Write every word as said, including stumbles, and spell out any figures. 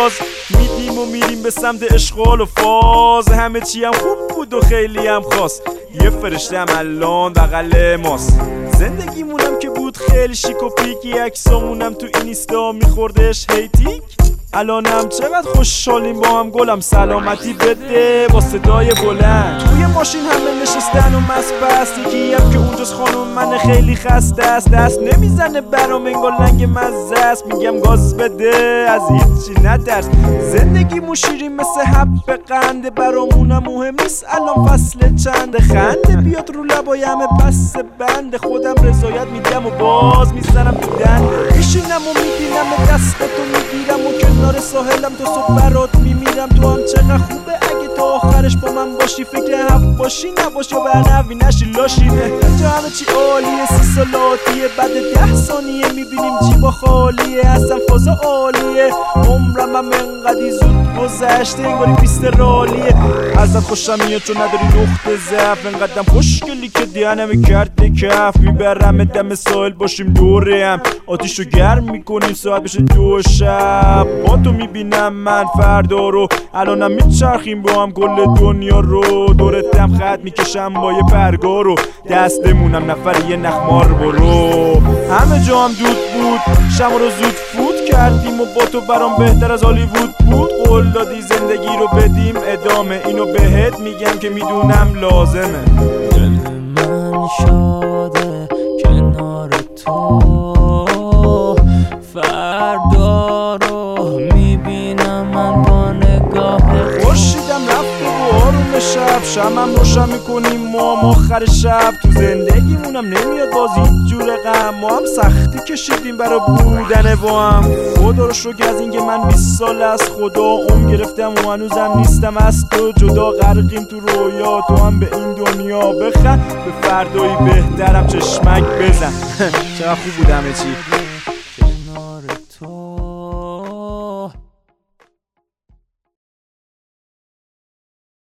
باز میدیم و میریم به سمت اشغال و فاز. همه چی هم خوب بود و خیلی هم خاص، یه فرشته هم الان بغل ماست. زندگیمونم که بود خیلی شیک و پیک، عکسامونم تو اینستا میخوردش هیتیک. الانم چقدر خوشحالیم با هم گلم، سلامتی بده با صدای بلند. توی ماشین همه نشستن و مست پست، یکی هم که اونجاست خانوم من خیلی خسته است. دست نمیزنه برام انگار لنگ مزه است، میگم گاز بده از هیچی نترس. زندگیمون شیرین مثل حب قنده، برامونم مهم نیست الان فصل چنده. خنده بیاد رو لبایم پس بنده، خودم رضایت میدم و باز میزنم تو دنده. میشینم و میبینم دستتو میگیرم و کنار ساحلم تو صبح برات میمیرم. تو هم چقدر خوبه اگه تا آخرش با من باشی، فکر هفت باشی نباش یا برنوی نشی لاشی. اینجا همه چی عالیه، سی سالاتیه، بعد ده ثانیه میبینیم جیبا خالیه. اصلا فازا عالیه، عمرم هم انقدی زود گذشته انگاری پیست رالیه. ازت خوشم میاد چون نداری نقطه ضعف، انقدرم خوشگلی که دهنم کرده کف. میبرم دم ساحل باشیم دوره هم، آتیشو گرم میکنیم ساعت بشه دو شب. با تو میبینم من فردا رو، الانم میچرخیم با هم کل دنیا رو. دورتم خط میکشم با یه پرگار رو، دستمونم نفر یه نخمار برو. همه جا هم دود بود، شما رو زود فوت کردیم و با تو برام بهتر از هالیوود بود. قول دادی زندگی رو بدیم ادامه، اینو بهت میگم که میدونم لازمه. دل من شاده کنار تو، فردا رو میبینم من با نگاه. خورشیدم رفته و آروم شب، شمم روشن میکنیم ما هم آخر شب. تو زندگیمونم نمیاد باز هیچ جور غم، ما هم سختی کشیدیم برا بودن با هم. خدا رو شکر از اینکه من بیست سال از خدا عمر گرفتم و هنوزم نیستم از تو جدا. غرقیم تو رویا، تو هم به این دنیا بخند، به فردایی بهترم چشمک بزن. چقدر خوب بود همه چی.